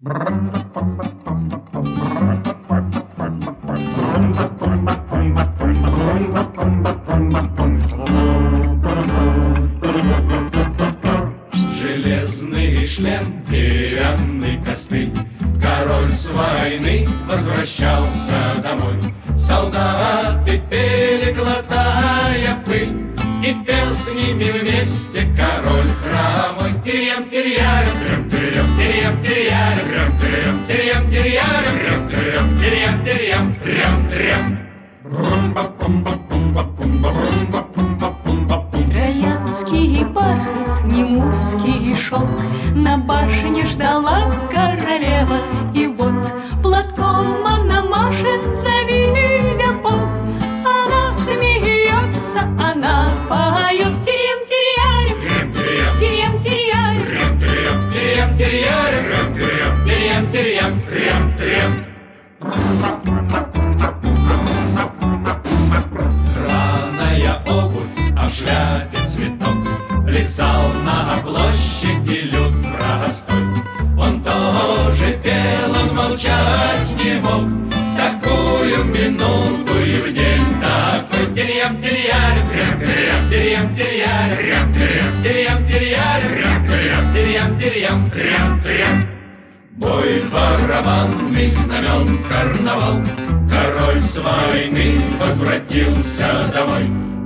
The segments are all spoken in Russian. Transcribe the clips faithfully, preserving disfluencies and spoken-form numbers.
Железный шлем, деревянный костыль. Король с войны возвращался домой. Солдаты пели, глотая пыль, и пел с ними вместе король хромой. Тирьям, тирьярем, трям, тирьям, тирьям, тирьярем, трям, тирьям, тирьям, тирьярем, трям, тирьям, тирьям, тирьям, трям, трям. Троянский бархат, немурский шелк, на башне ждала королева. И вот платком она машет, завидя полк. Она смеется, она поет. Тирьям, тирьярем, тирьям, тирьярем, Тирьям, тирьярем, тирьям, тирьям, трям, трям. Драная обувь, а в шляпе цветок, плясал на площади люд простой. Он тоже пел, он молчать не мог в такую минуту и в день такой. Тирьям, тирьярем, тирьям, тирьям, тирьярем, тирьям, тирьярем, тирьям, тирьям, трям, трям. Бой барабанный, знамен карнавал, король с войны возвратился домой.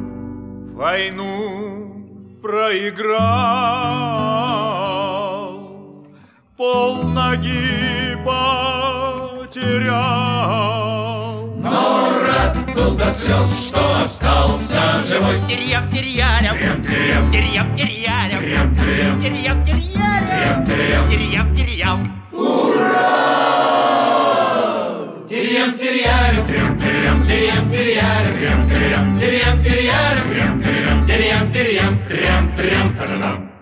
Войну проиграл, полноги потерял. Но рад был до слез, что остался живой. Тирьям, тирьярем, Трям, трям, тирьям, тирьярем, трям, трям, тирьям, тирьярем, трям, трям. тирьям, тирьям. Тирьям, тирьярем, трям, трям, тирьям, тирьярем, трям, трям, тирьям, тирьярем, трям, трям, тирьям, тирьям, трям, трям, трям.